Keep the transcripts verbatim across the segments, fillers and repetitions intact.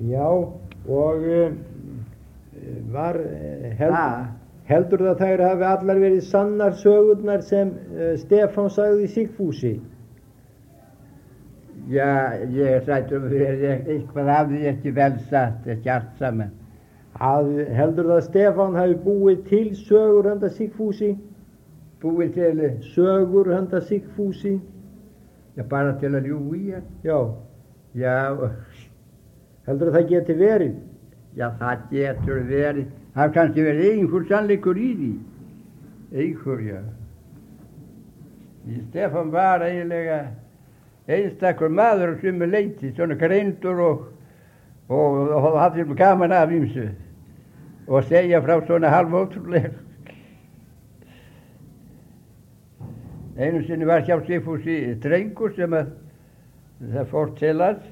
Já, og uh, var uh, held, heldur það þær hafi allar verið sannar sögurnar sem uh, Stefán sagði Sigfúsi? Já, ég er sættur að eitthvað hafði ég ekki vel satt, ekki allt saman. Að, heldur það að Stefán hafi búið til sögur handa Sigfúsi? Búið til sögur handa Sigfúsi? Já, bara til að ljúga í hann. Já. Já. Heldur það geti verið? Já, það getur verið. Það har kannski verið einhver sannleikur í því. Einhver, já. Því Stefán var eiginlega einstakur maður á sumu leyti, svona greindur og, og, og hafði gaman af ýmsu. Og segja frá svona halv ótrúlega. Einu sinni var hjá Sigfúsi drengur sem að það fór til hans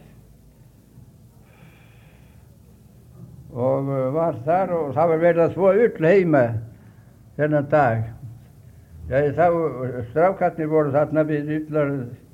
og var þar og það var verið að þvo ull heima þennan dag. Já, þá strákarnir voru þarna við ullar,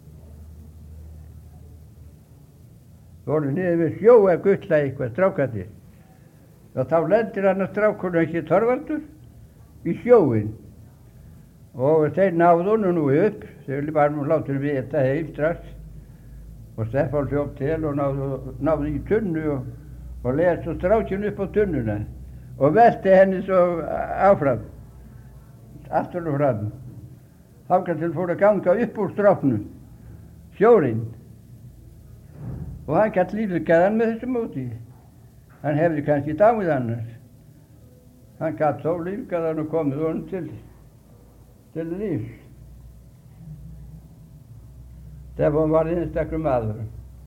voru niður við sjó að gulla eitthvað, strákarnir. Og þá lendir hann að strákurinn ekki Torvaldur í sjóinn. Og þeir náðu honum nú upp, þeir var nú látið við þetta heim strax. Og Stefán hljóp til og náðu, náðu í tunnu og, og leði svo strákinn upp á tunnuna. Og velti henni svo áfram, aftur og fram. Þangað til fór að ganga upp úr stráknum, sjórinn. Og hann gætt lífgaðan með þessu móti. Hann hefði kannski dáið annars. Hann gætt þó lífgaðan og komið honum til til lífs. Stefán var einstakur maður.